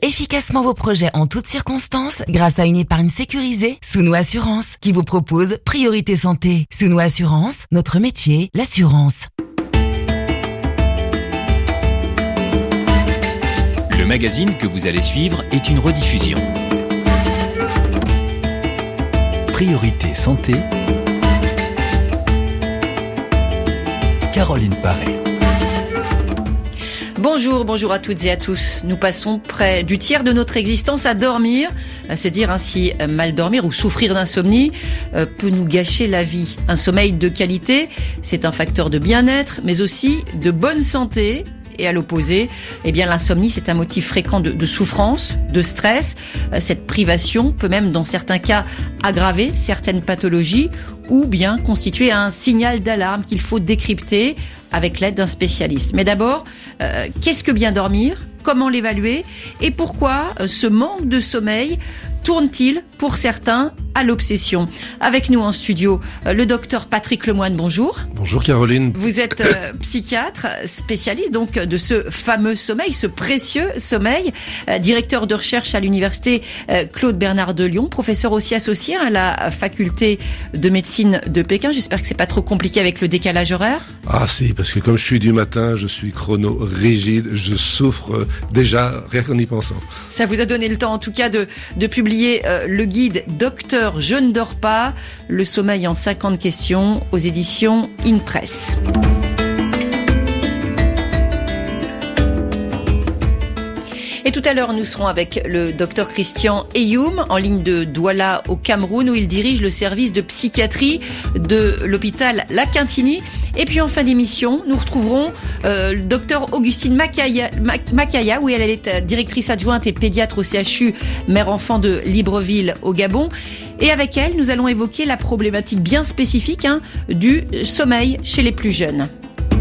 efficacement vos projets en toutes circonstances grâce à une épargne sécurisée Souno Assurance qui vous propose Priorité Santé. Souno Assurance, notre métier, l'assurance. Le magazine que vous allez suivre est une rediffusion. Priorité Santé, Caroline Paré. Bonjour à toutes et à tous. Nous passons près du tiers de notre existence à dormir. C'est dire ainsi mal dormir ou souffrir d'insomnie peut nous gâcher la vie. Un sommeil de qualité, c'est un facteur de bien-être, mais aussi de bonne santé. Et à l'opposé, l'insomnie, c'est un motif fréquent de souffrance, de stress. Cette privation peut même, dans certains cas, aggraver certaines pathologies ou bien constituer un signal d'alarme qu'il faut décrypter avec l'aide d'un spécialiste. Mais d'abord, qu'est-ce que bien dormir ? Comment l'évaluer ? Et pourquoi ce manque de sommeil tourne-t-il, pour certains, à l'obsession ? Avec nous en studio, le docteur Patrick Lemoine, bonjour. Bonjour Caroline. Vous êtes psychiatre, spécialiste donc de ce fameux sommeil, ce précieux sommeil, directeur de recherche à l'université Claude Bernard de Lyon, professeur aussi associé à la faculté de médecine de Pékin. J'espère que c'est pas trop compliqué avec le décalage horaire. Ah si, parce que comme je suis du matin, je suis chrono-rigide, je souffre déjà rien qu'en y pensant. Ça vous a donné le temps en tout cas de publier le guide Docteur Je ne dors pas, le sommeil en 50 questions aux éditions InPress. Et tout à l'heure, nous serons avec le docteur Christian Eyoum, en ligne de Douala au Cameroun, où il dirige le service de psychiatrie de l'hôpital La Quintini. Et puis en fin d'émission, nous retrouverons le docteur Augustine Makaya, où elle est directrice adjointe et pédiatre au CHU Mère-Enfant de Libreville au Gabon. Et avec elle, nous allons évoquer la problématique bien spécifique du sommeil chez les plus jeunes.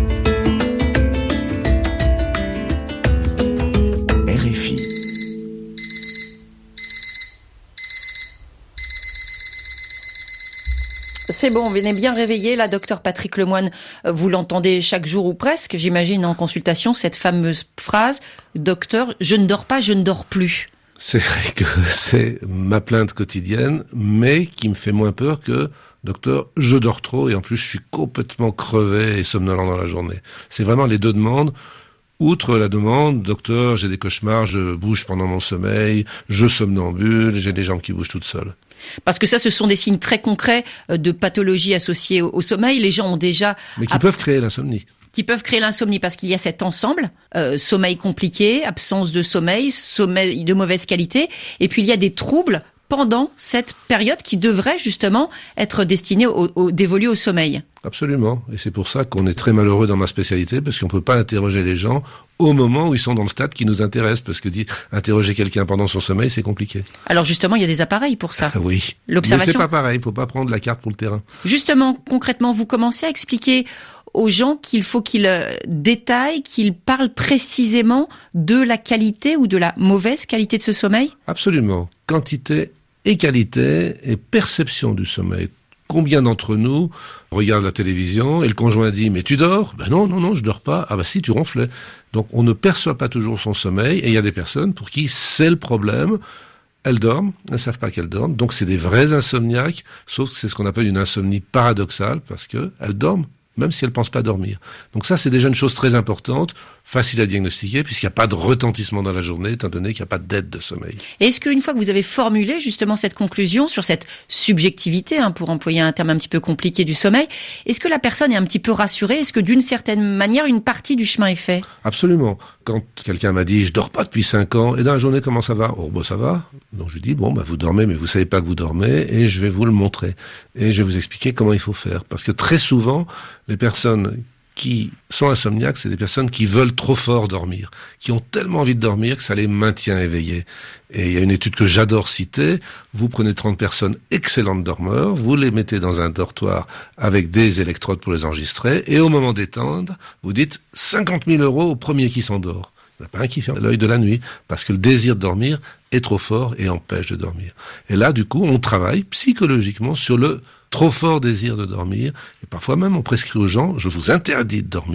C'est bon, venez bien réveiller. Là, docteur Patrick Lemoine, vous l'entendez chaque jour ou presque, j'imagine, en consultation, cette fameuse phrase « Docteur, je ne dors pas, je ne dors plus ». C'est vrai que c'est ma plainte quotidienne, mais qui me fait moins peur que « Docteur, je dors trop et en plus je suis complètement crevé et somnolent dans la journée ». C'est vraiment les deux demandes. Outre la demande, docteur, j'ai des cauchemars, je bouge pendant mon sommeil, je somnambule, j'ai les jambes qui bougent toutes seules. Parce que ça, ce sont des signes très concrets de pathologies associées au sommeil. Les gens ont déjà... Mais qui peuvent créer l'insomnie. Qui peuvent créer l'insomnie parce qu'il y a cet ensemble, sommeil compliqué, absence de sommeil, sommeil de mauvaise qualité. Et puis il y a des troubles pendant cette période qui devrait justement être destinée dévolue au sommeil. Absolument. Et c'est pour ça qu'on est très malheureux dans ma spécialité, parce qu'on peut pas interroger les gens au moment où ils sont dans le stade qui nous intéresse, parce que interroger quelqu'un pendant son sommeil, c'est compliqué. Alors justement, il y a des appareils pour ça. Oui. L'observation. Mais c'est pas pareil, il faut pas prendre la carte pour le terrain. Justement, concrètement, vous commencez à expliquer aux gens qu'il faut qu'ils détaillent, qu'ils parlent précisément de la qualité ou de la mauvaise qualité de ce sommeil ? Absolument. Quantité et qualité et perception du sommeil. Combien d'entre nous regardent la télévision et le conjoint dit « Mais tu dors ?» « Ben non, je dors pas. »« Ah ben si, tu ronflais. » Donc on ne perçoit pas toujours son sommeil et il y a des personnes pour qui c'est le problème. Elles dorment, elles ne savent pas qu'elles dorment. Donc c'est des vrais insomniaques, sauf que c'est ce qu'on appelle une insomnie paradoxale parce qu'elles dorment même si elles ne pensent pas dormir. Donc ça, c'est déjà une chose très importante, facile à diagnostiquer, puisqu'il n'y a pas de retentissement dans la journée, étant donné qu'il n'y a pas d'aide de sommeil. Et est-ce qu'une fois que vous avez formulé justement cette conclusion sur cette subjectivité, pour employer un terme un petit peu compliqué du sommeil, est-ce que la personne est un petit peu rassurée ? Est-ce que d'une certaine manière, une partie du chemin est fait ? Absolument. Quand quelqu'un m'a dit « je dors pas depuis 5 ans », et dans la journée, comment ça va ? Oh, ça va. Donc je lui dis « vous dormez, mais vous savez pas que vous dormez, et je vais vous le montrer. Et je vais vous expliquer comment il faut faire. » Parce que très souvent, les personnes qui sont insomniaques, c'est des personnes qui veulent trop fort dormir, qui ont tellement envie de dormir que ça les maintient éveillés. Et il y a une étude que j'adore citer, vous prenez 30 personnes excellentes dormeurs, vous les mettez dans un dortoir avec des électrodes pour les enregistrer, et au moment d'éteindre, vous dites 50 000 € au premier qui s'endort. Il n'y en a pas un qui ferme l'œil de la nuit, parce que le désir de dormir est trop fort et empêche de dormir. Et là, du coup, on travaille psychologiquement sur le trop fort désir de dormir, et parfois même on prescrit aux gens, je vous interdis de dormir.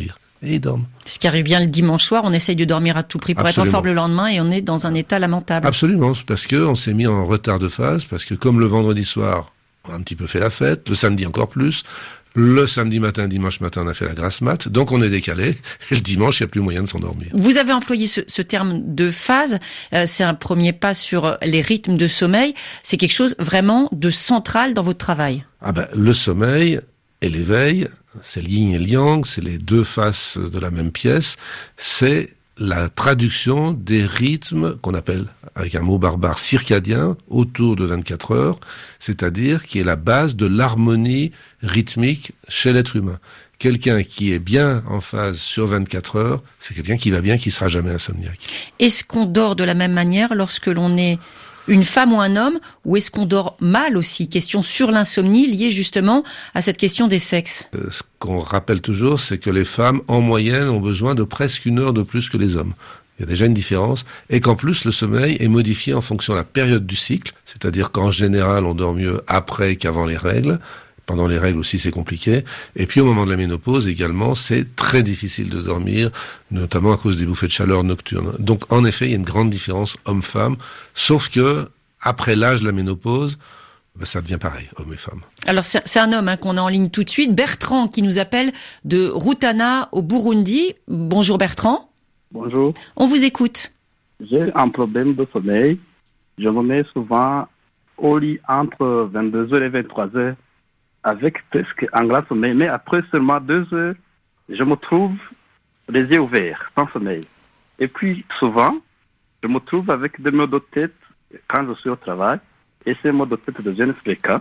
et ils dorment. Ce qui arrive bien le dimanche soir, on essaye de dormir à tout prix pour Absolument. être en forme le lendemain et on est dans un état lamentable. Absolument, parce que on s'est mis en retard de phase, parce que comme le vendredi soir, on a un petit peu fait la fête, le samedi encore plus, le samedi matin, dimanche matin, on a fait la grasse mat, donc on est décalé, et le dimanche, il n'y a plus moyen de s'endormir. Vous avez employé ce terme de phase, c'est un premier pas sur les rythmes de sommeil, c'est quelque chose vraiment de central dans votre travail. Le sommeil et l'éveil, c'est le yin et le yang, c'est les deux faces de la même pièce, c'est la traduction des rythmes qu'on appelle, avec un mot barbare, circadien, autour de 24 heures, c'est-à-dire qui est la base de l'harmonie rythmique chez l'être humain. Quelqu'un qui est bien en phase sur 24 heures, c'est quelqu'un qui va bien, qui sera jamais insomniaque. Est-ce qu'on dort de la même manière lorsque l'on est une femme ou un homme, ou est-ce qu'on dort mal aussi? Question sur l'insomnie liée justement à cette question des sexes. Ce qu'on rappelle toujours, c'est que les femmes, en moyenne, ont besoin de presque 1 heure de plus que les hommes. Il y a déjà une différence, et qu'en plus, le sommeil est modifié en fonction de la période du cycle, c'est-à-dire qu'en général, on dort mieux après qu'avant les règles. Pendant les règles aussi, c'est compliqué. Et puis, au moment de la ménopause également, c'est très difficile de dormir, notamment à cause des bouffées de chaleur nocturnes. Donc, en effet, il y a une grande différence homme-femme, sauf que, après l'âge de la ménopause, ça devient pareil, hommes et femmes. Alors, c'est un homme qu'on a en ligne tout de suite, Bertrand, qui nous appelle de Rutana au Burundi. Bonjour Bertrand. Bonjour. On vous écoute. J'ai un problème de sommeil. Je me mets souvent au lit entre 22h et 23h avec presque un grand sommeil. Mais après seulement 2 heures, je me trouve les yeux ouverts, sans sommeil. Et puis souvent, je me trouve avec des maux de tête quand je suis au travail. Et ces maux de tête deviennent fréquents.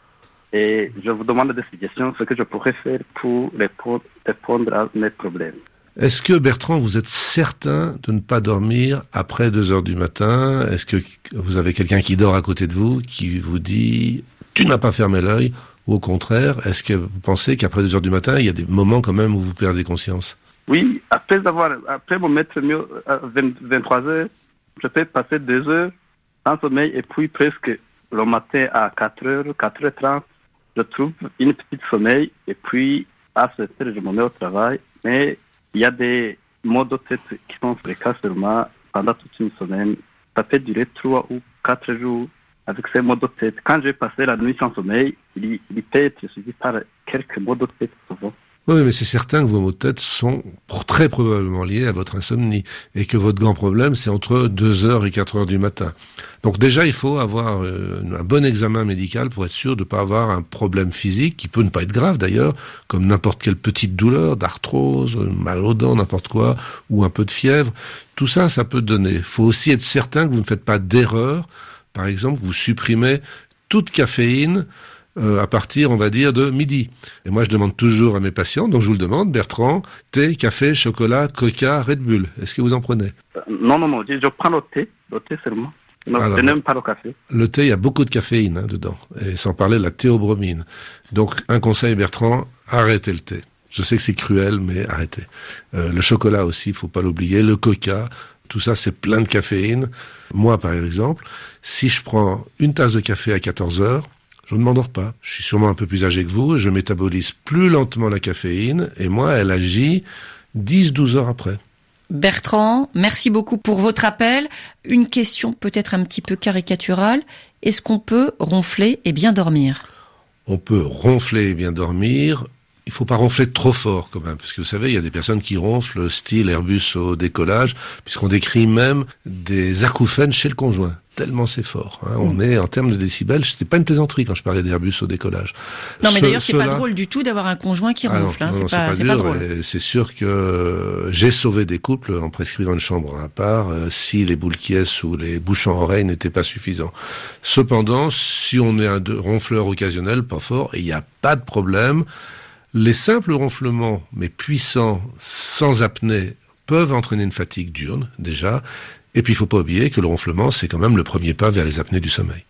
Et je vous demande des suggestions, ce que je pourrais faire pour répondre à mes problèmes. Est-ce que, Bertrand, vous êtes certain de ne pas dormir après 2 heures du matin? Est-ce que vous avez quelqu'un qui dort à côté de vous, qui vous dit « tu n'as pas fermé l'œil » ou au contraire, est-ce que vous pensez qu'après 2 heures du matin, il y a des moments quand même où vous perdez conscience? Oui, après me mettre mieux à 23 heures, je peux passer 2 heures sans sommeil et puis presque le matin à 4 heures, 4h30, je trouve une petite sommeil et puis à 7 heures, je me mets au travail. Mais il y a des maux de tête qui sont fréquents seulement pendant toute une semaine. Ça peut durer 3 ou 4 jours avec ces maux de tête. Quand j'ai passé la nuit sans sommeil, il peut être suivi par quelques maux de tête souvent. Oui, mais c'est certain que vos maux de tête sont très probablement liés à votre insomnie et que votre grand problème, c'est entre 2 heures et 4 heures du matin. Donc déjà, il faut avoir un bon examen médical pour être sûr de ne pas avoir un problème physique, qui peut ne pas être grave d'ailleurs, comme n'importe quelle petite douleur, d'arthrose, mal aux dents, n'importe quoi, ou un peu de fièvre. Tout ça, ça peut donner. Il faut aussi être certain que vous ne faites pas d'erreur. Par exemple, vous supprimez toute caféine à partir, on va dire, de midi. Et moi, je demande toujours à mes patients, donc je vous le demande, Bertrand, thé, café, chocolat, coca, Red Bull. Est-ce que vous en prenez? Non, je prends le thé seulement. Non, alors, je n'aime pas le café. Le thé, il y a beaucoup de caféine dedans, et sans parler de la théobromine. Donc, un conseil, Bertrand, arrêtez le thé. Je sais que c'est cruel, mais arrêtez. Le chocolat aussi, il faut pas l'oublier, le coca, tout ça, c'est plein de caféine. Moi, par exemple, si je prends une tasse de café à 14 heures, je ne m'endors pas. Je suis sûrement un peu plus âgé que vous, je métabolise plus lentement la caféine, et moi, elle agit 10-12 heures après. Bertrand, merci beaucoup pour votre appel. Une question peut-être un petit peu caricaturale. Est-ce qu'on peut ronfler et bien dormir? On peut ronfler et bien dormir. Il faut pas ronfler trop fort quand même, parce que vous savez, il y a des personnes qui ronflent style Airbus au décollage, puisqu'on décrit même des acouphènes chez le conjoint. Tellement c'est fort. On est en termes de décibels. C'était pas une plaisanterie quand je parlais d'Airbus au décollage. Non, mais d'ailleurs, c'est pas drôle du tout d'avoir un conjoint qui ronfle. Non, c'est pas drôle. C'est sûr que j'ai sauvé des couples en prescrivant une chambre à part si les boules qui est ou les bouchons à oreilles n'étaient pas suffisants. Cependant, si on est un ronfleur occasionnel, pas fort, il n'y a pas de problème. Les simples ronflements, mais puissants, sans apnée, peuvent entraîner une fatigue diurne, déjà. Et puis, il faut pas oublier que le ronflement, c'est quand même le premier pas vers les apnées du sommeil.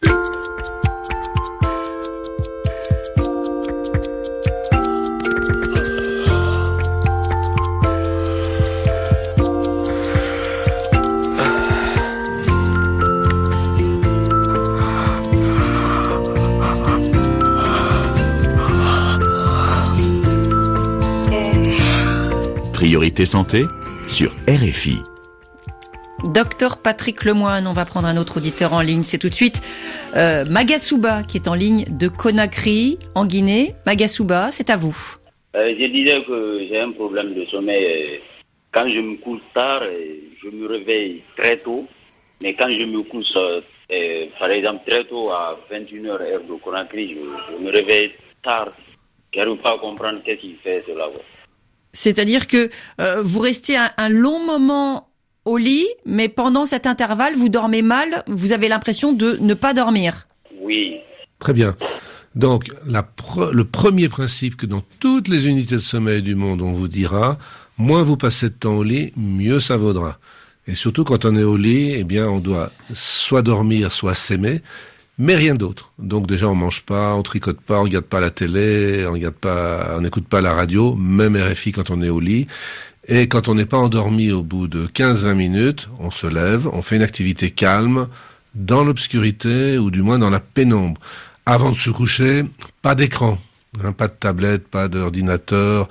Priorité Priorité Santé sur RFI. Docteur Patrick Lemoine, on va prendre un autre auditeur en ligne. C'est tout de suite Magasuba qui est en ligne de Conakry, en Guinée. Magasuba, c'est à vous. Je disais que j'ai un problème de sommeil. Quand je me couche tard, je me réveille très tôt. Mais quand je me couche, par exemple, très tôt, à 21h heure de Conakry, je me réveille tard. Je n'arrive pas à comprendre qu'est-ce qui fait cela. C'est-à-dire que vous restez un long moment au lit, mais pendant cet intervalle, vous dormez mal, vous avez l'impression de ne pas dormir. Oui. Très bien. Donc, le premier principe que dans toutes les unités de sommeil du monde, on vous dira, moins vous passez de temps au lit, mieux ça vaudra. Et surtout, quand on est au lit, eh bien, on doit soit dormir, soit s'aimer, mais rien d'autre. Donc déjà, on mange pas, on tricote pas, on regarde pas la télé, on n'écoute pas la radio, même RFI quand on est au lit. Et quand on n'est pas endormi au bout de 15-20 minutes, on se lève, on fait une activité calme, dans l'obscurité ou du moins dans la pénombre. Avant de se coucher, pas d'écran, pas de tablette, pas d'ordinateur,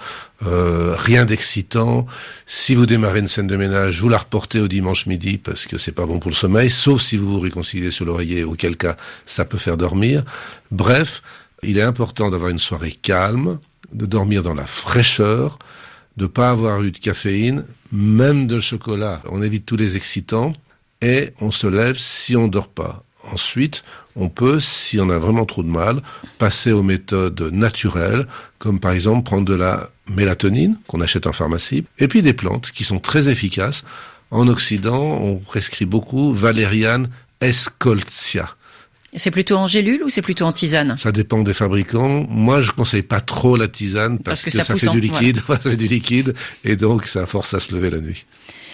rien d'excitant. Si vous démarrez une scène de ménage, vous la reportez au dimanche midi parce que c'est pas bon pour le sommeil, sauf si vous vous réconciliez sur l'oreiller, auquel cas ça peut faire dormir. Bref, il est important d'avoir une soirée calme, de dormir dans la fraîcheur, de pas avoir eu de caféine, même de chocolat. On évite tous les excitants et on se lève si on dort pas. Ensuite, on peut, si on a vraiment trop de mal, passer aux méthodes naturelles, comme par exemple prendre de la mélatonine qu'on achète en pharmacie, et puis des plantes qui sont très efficaces. En Occident, on prescrit beaucoup Valeriane escoltia. C'est plutôt en gélule ou c'est plutôt en tisane? Ça dépend des fabricants. Moi, je conseille pas trop la tisane parce que ça fait du liquide. Voilà. Ça fait du liquide et donc ça force à se lever la nuit.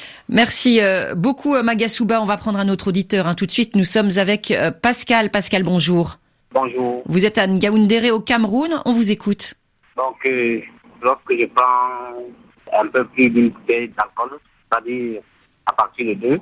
Merci beaucoup Magasuba. On va prendre un autre auditeur tout de suite. Nous sommes avec Pascal. Pascal, bonjour. Bonjour. Vous êtes à Ngaoundéré au Cameroun. On vous écoute. Donc, lorsque je prends un peu plus d'une bouteille d'alcool, c'est-à-dire à partir de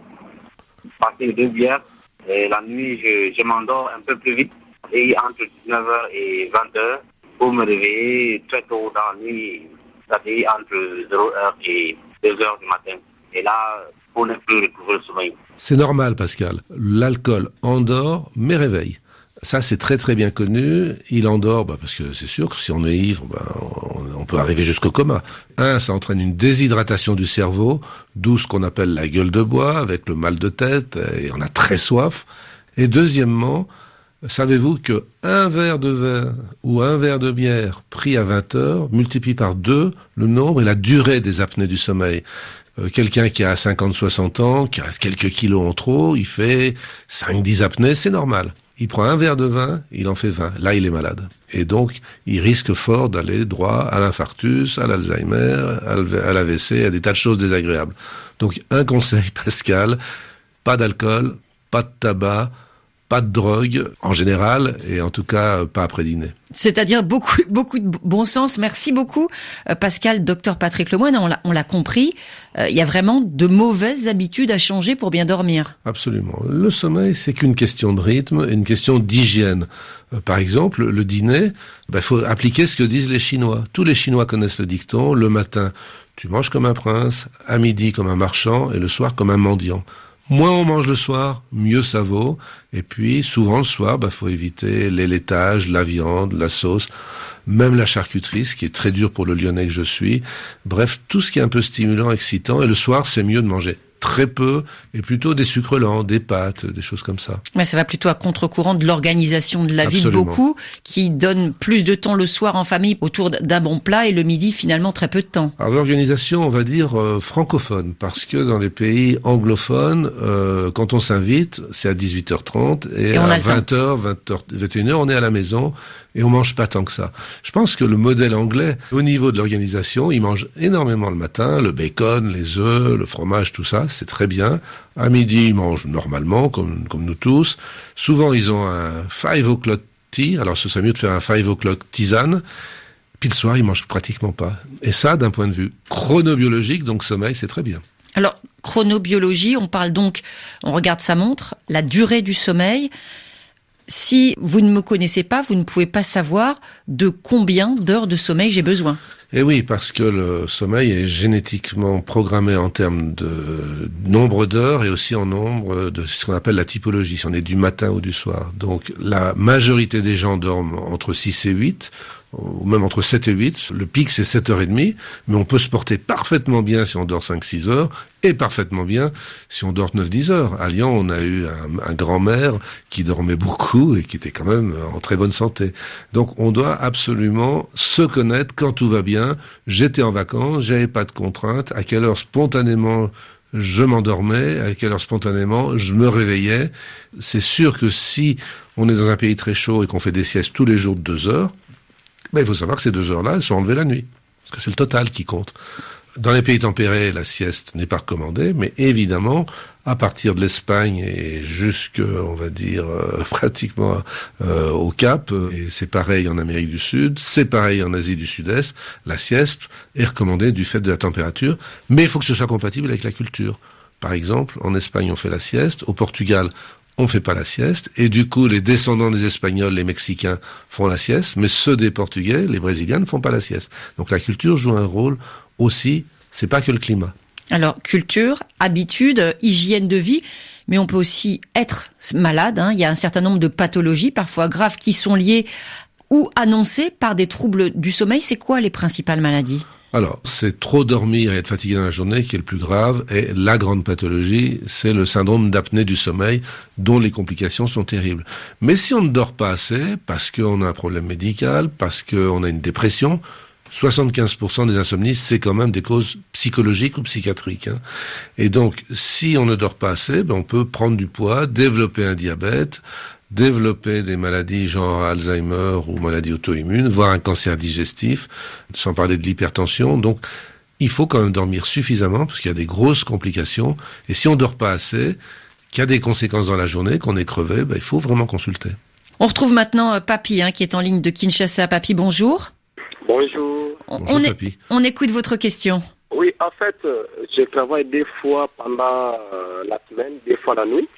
deux bières, et la nuit, je m'endors un peu plus vite, et entre 19h et 20h, pour me réveiller très tôt dans la nuit, c'est-à-dire entre 0h et 2h du matin. Et là, pour ne plus recouvrir le sommeil. C'est normal, Pascal. L'alcool endort, mais réveille. Ça, c'est très très bien connu. Il endort, parce que c'est sûr que si on est ivre, on peut arriver jusqu'au coma. Ça entraîne une déshydratation du cerveau, d'où ce qu'on appelle la gueule de bois, avec le mal de tête, et on a très soif. Et deuxièmement, savez-vous que un verre de vin ou un verre de bière pris à 20 heures multiplie par 2 le nombre et la durée des apnées du sommeil. Quelqu'un qui a 50-60 ans, qui reste quelques kilos en trop, il fait 5-10 apnées, c'est normal. Il prend un verre de vin, il en fait 20. Là, il est malade. Et donc, il risque fort d'aller droit à l'infarctus, à l'Alzheimer, à l'AVC, à des tas de choses désagréables. Donc, un conseil, Pascal, pas d'alcool, pas de tabac, pas de drogue, en général, et en tout cas, pas après dîner. C'est-à-dire beaucoup de bon sens. Merci beaucoup, Pascal. Docteur Patrick Lemoine, on l'a compris, il y a vraiment de mauvaises habitudes à changer pour bien dormir. Absolument. Le sommeil, c'est qu'une question de rythme et une question d'hygiène. Par exemple, le dîner, faut appliquer ce que disent les Chinois. Tous les Chinois connaissent le dicton, le matin, tu manges comme un prince, à midi comme un marchand, et le soir comme un mendiant. Moins on mange le soir, mieux ça vaut. Et puis, souvent le soir, faut éviter les laitages, la viande, la sauce, même la charcuterie, ce qui est très dur pour le Lyonnais que je suis. Bref, tout ce qui est un peu stimulant, excitant. Et le soir, c'est mieux de manger très peu et plutôt des sucres lents, des pâtes, des choses comme ça. Mais ça va plutôt à contre-courant de l'organisation de la vie de beaucoup, qui donne plus de temps le soir en famille autour d'un bon plat et le midi finalement très peu de temps. Alors l'organisation, on va dire francophone, parce que dans les pays anglophones, quand on s'invite, c'est à 18h30 et à 20h, 21h, on est à la maison et on mange pas tant que ça. Je pense que le modèle anglais, au niveau de l'organisation, il mange énormément le matin, le bacon, les œufs, le fromage, tout ça, c'est très bien. À midi, ils mangent normalement, comme nous tous. Souvent, ils ont un 5 o'clock tea, alors ce serait mieux de faire un 5 o'clock tisane. Puis le soir, ils mangent pratiquement pas. Et ça, d'un point de vue chronobiologique, donc sommeil, c'est très bien. Alors, chronobiologie, on regarde sa montre, la durée du sommeil. Si vous ne me connaissez pas, vous ne pouvez pas savoir de combien d'heures de sommeil j'ai besoin. Et oui, parce que le sommeil est génétiquement programmé en termes de nombre d'heures et aussi en nombre de ce qu'on appelle la typologie, si on est du matin ou du soir. Donc la majorité des gens dorment entre 6 et 8, ou même entre 7 et 8. Le pic, c'est 7h30, mais on peut se porter parfaitement bien si on dort 5-6 heures, et parfaitement bien si on dort 9-10 heures. À Lyon, on a eu un grand-mère qui dormait beaucoup et qui était quand même en très bonne santé. Donc, on doit absolument se connaître quand tout va bien. J'étais en vacances, j'avais pas de contraintes, à quelle heure spontanément je m'endormais, à quelle heure spontanément je me réveillais. C'est sûr que si on est dans un pays très chaud et qu'on fait des siestes tous les jours de 2 heures, il faut savoir que ces 2 heures-là, elles sont enlevées la nuit. Parce que c'est le total qui compte. Dans les pays tempérés, la sieste n'est pas recommandée, mais évidemment, à partir de l'Espagne et jusque, on va dire, pratiquement au Cap, et c'est pareil en Amérique du Sud, c'est pareil en Asie du Sud-Est, la sieste est recommandée du fait de la température, mais il faut que ce soit compatible avec la culture. Par exemple, en Espagne, on fait la sieste, au Portugal, on fait pas la sieste, et du coup, les descendants des Espagnols, les Mexicains, font la sieste, mais ceux des Portugais, les Brésiliens, ne font pas la sieste. Donc la culture joue un rôle aussi, c'est pas que le climat. Alors, culture, habitude, hygiène de vie, mais on peut aussi être malade, hein. Il y a un certain nombre de pathologies, parfois graves, qui sont liées ou annoncées par des troubles du sommeil. C'est quoi les principales maladies ? Alors, c'est trop dormir et être fatigué dans la journée qui est le plus grave, et la grande pathologie, c'est le syndrome d'apnée du sommeil, dont les complications sont terribles. Mais si on ne dort pas assez, parce qu'on a un problème médical, parce qu'on a une dépression, 75% des insomnies, c'est quand même des causes psychologiques ou psychiatriques, hein. Et donc, si on ne dort pas assez, on peut prendre du poids, développer un diabète, développer des maladies genre Alzheimer ou maladies auto-immunes, voire un cancer digestif, sans parler de l'hypertension. Donc, il faut quand même dormir suffisamment parce qu'il y a des grosses complications. Et si on dort pas assez, qu'il y a des conséquences dans la journée, qu'on est crevé, il faut vraiment consulter. On retrouve maintenant Papy, qui est en ligne de Kinshasa. Papy, bonjour. Bonjour. Bonjour, Papy. On écoute votre question. Oui, en fait, je travaille des fois pendant la semaine, des fois la nuit.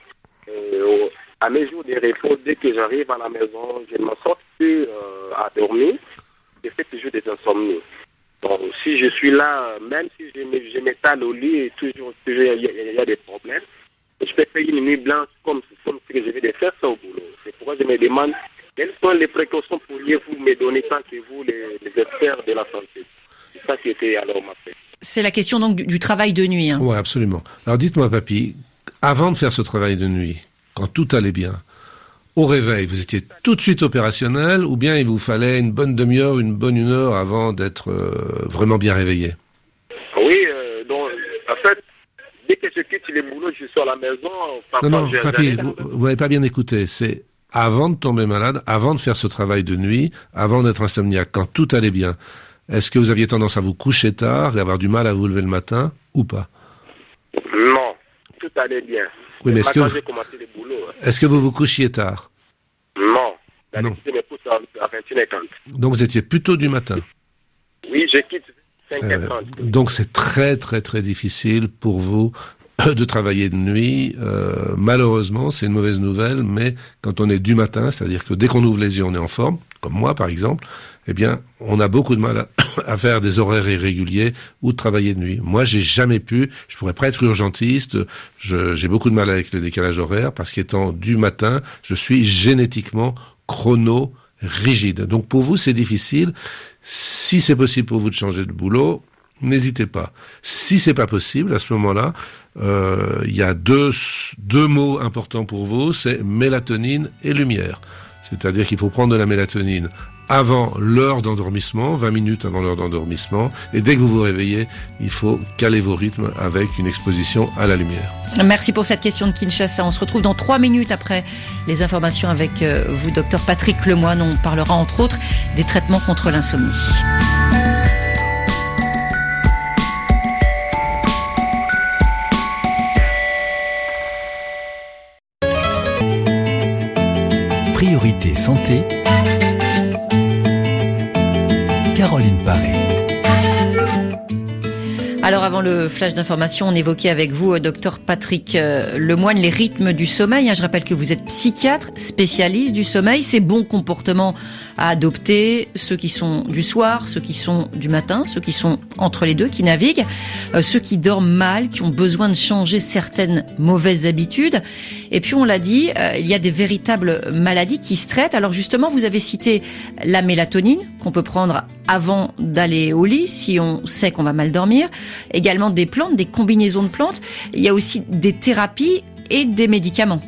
À mes jours de repos, dès que j'arrive à la maison, je ne m'en sors plus à dormir. Je fais toujours des insomnies. Donc, si je suis là, même si je m'étale au lit, et toujours il y a des problèmes. Je peux faire une nuit blanche comme ce que je vais faire ça au boulot. C'est pourquoi je me demande quelles sont les précautions pourriez-vous me donner tant que vous, les experts de la santé. C'est ça qui était alors ma question. C'est la question donc du travail de nuit. Hein. Oui, absolument. Alors dites-moi, Papy, avant de faire ce travail de nuit, quand tout allait bien, au réveil, vous étiez tout de suite opérationnel ou bien il vous fallait une bonne demi-heure, une bonne 1 heure avant d'être vraiment bien réveillé? Oui, donc en fait, dès que je quitte le boulot, je suis à la maison. Non, Papy, vous n'avez pas bien écouté. C'est avant de tomber malade, avant de faire ce travail de nuit, avant d'être insomniaque, quand tout allait bien. Est-ce que vous aviez tendance à vous coucher tard et avoir du mal à vous lever le matin ou pas? Non, tout allait bien. Oui, mais est-ce que vous vous couchiez tard? Non. Non. Je me pousse à 21h30. Donc vous étiez plutôt du matin? Oui, je quitte 5h30. Donc c'est très très très difficile pour vous de travailler de nuit. Malheureusement, c'est une mauvaise nouvelle, mais quand on est du matin, c'est-à-dire que dès qu'on ouvre les yeux, on est en forme, comme moi par exemple, eh bien, on a beaucoup de mal à faire des horaires irréguliers ou de travailler de nuit. Moi, j'ai jamais pu, je pourrais pas être urgentiste, j'ai beaucoup de mal avec le décalage horaire parce qu'étant du matin, je suis génétiquement chrono-rigide. Donc pour vous, c'est difficile. Si c'est possible pour vous de changer de boulot, n'hésitez pas. Si c'est pas possible, à ce moment-là, il y a deux mots importants pour vous, c'est mélatonine et lumière. C'est-à-dire qu'il faut prendre de la mélatonine avant l'heure d'endormissement, 20 minutes avant l'heure d'endormissement, et dès que vous vous réveillez, il faut caler vos rythmes avec une exposition à la lumière. Merci pour cette question de Kinshasa. On se retrouve dans 3 minutes après les informations avec vous, docteur Patrick Lemoine. On parlera entre autres des traitements contre l'insomnie. Priorité santé, Caroline Paré. Alors avant le flash d'information, on évoquait avec vous, docteur Patrick Lemoine, les rythmes du sommeil. Je rappelle que vous êtes psychiatre, spécialiste du sommeil. Ces bons comportements à adopter, ceux qui sont du soir, ceux qui sont du matin, ceux qui sont entre les deux, qui naviguent, ceux qui dorment mal, qui ont besoin de changer certaines mauvaises habitudes. Et puis on l'a dit, il y a des véritables maladies qui se traitent. Alors justement, vous avez cité la mélatonine qu'on peut prendre avant d'aller au lit si on sait qu'on va mal dormir. Également des plantes, des combinaisons de plantes. Il y a aussi des thérapies et des médicaments.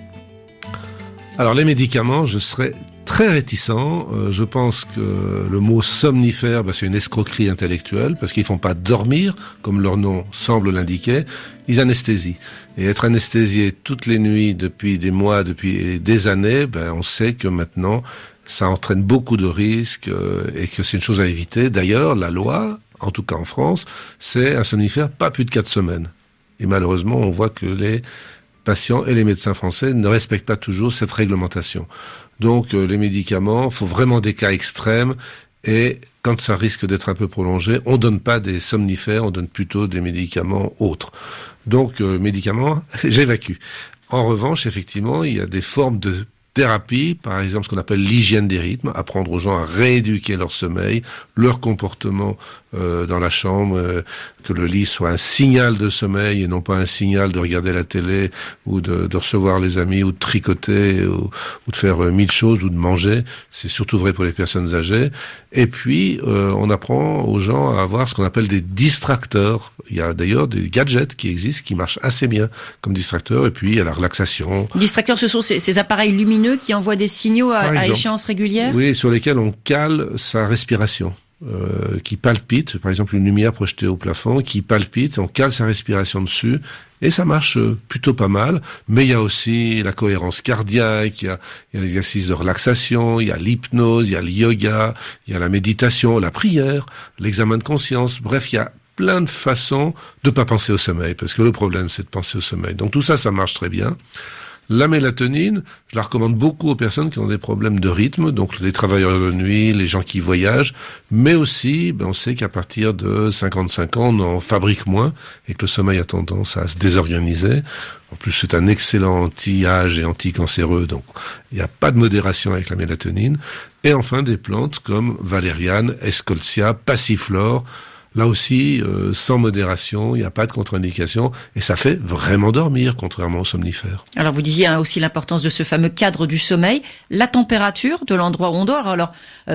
Alors les médicaments, je serais très réticent. Je pense que le mot somnifère, c'est une escroquerie intellectuelle parce qu'ils font pas dormir, comme leur nom semble l'indiquer. Ils anesthésient. Et être anesthésié toutes les nuits depuis des mois, depuis des années, on sait que maintenant, ça entraîne beaucoup de risques et que c'est une chose à éviter. D'ailleurs, la loi, en tout cas en France, c'est un somnifère pas plus de 4 semaines. Et malheureusement, on voit que les patients et les médecins français ne respectent pas toujours cette réglementation. Donc les médicaments, faut vraiment des cas extrêmes et quand ça risque d'être un peu prolongé, on donne pas des somnifères, on donne plutôt des médicaments autres. Donc médicaments, j'évacue. En revanche, effectivement, il y a des formes de thérapie, par exemple ce qu'on appelle l'hygiène des rythmes, apprendre aux gens à rééduquer leur sommeil, leur comportement dans la chambre, que le lit soit un signal de sommeil et non pas un signal de regarder la télé ou de recevoir les amis ou de tricoter ou de faire 1000 choses ou de manger. C'est surtout vrai pour les personnes âgées. Et puis, on apprend aux gens à avoir ce qu'on appelle des distracteurs. Il y a d'ailleurs des gadgets qui existent, qui marchent assez bien comme distracteurs. Et puis, il y a la relaxation. Distracteurs, ce sont ces appareils lumineux qui envoient des signaux à échéance régulière ? Oui, sur lesquels on cale sa respiration. Qui palpite, par exemple une lumière projetée au plafond, qui palpite, on cale sa respiration dessus, et ça marche plutôt pas mal. Mais il y a aussi la cohérence cardiaque, il y a l'exercice de relaxation, il y a l'hypnose, il y a le yoga, il y a la méditation, la prière, l'examen de conscience. Bref, il y a plein de façons de pas penser au sommeil, parce que le problème c'est de penser au sommeil. Donc tout ça, ça marche très bien. La mélatonine, je la recommande beaucoup aux personnes qui ont des problèmes de rythme, donc les travailleurs de nuit, les gens qui voyagent, mais aussi, on sait qu'à partir de 55 ans, on en fabrique moins et que le sommeil a tendance à se désorganiser. En plus, c'est un excellent anti-âge et anti-cancéreux, donc il n'y a pas de modération avec la mélatonine. Et enfin, des plantes comme valériane, escoltia, passiflore. Là aussi, sans modération, il n'y a pas de contre-indication et ça fait vraiment dormir, contrairement aux somnifères. Alors vous disiez aussi l'importance de ce fameux cadre du sommeil, la température de l'endroit où on dort. Alors